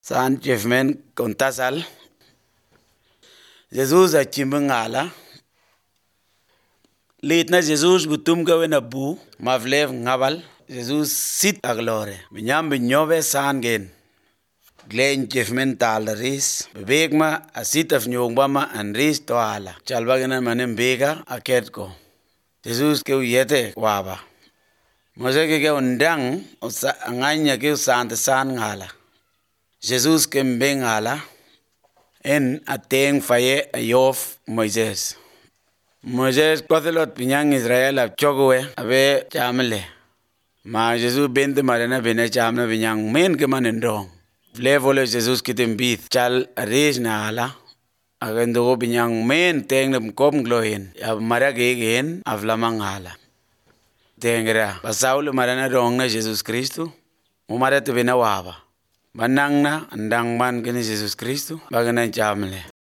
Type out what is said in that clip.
San Jefmen kontasal. Jesus a chimbangala. Litna Jesus butum gawe na bu mavlev ngabal. Jesus sit aglore. Binyam binyove sangen. Glen Jefmen talaris. Bebegma asit af nyongbama anris toala. Chalbagana manem bega aketko. Jesus ke uyete waba. Mose ke undang anganya ke santa san ngala. Jesus ke mbengala en ateng faye ayof Moises. Moises kothelot pinyang Israel ab chogwe abe chamle. Ma Jesus bente marena bene chamna pinyang men ke manendong. Levole Jesus kitembith chal aris na ala. Agendo pinyang men teng nem kom gloin. Ab marage gen avlamang ala. Tengra pasaul marana dong na Jesus Kristo. Umare te bena waba. Banang na andang man kini Jesus Kristo. Bagana chamle.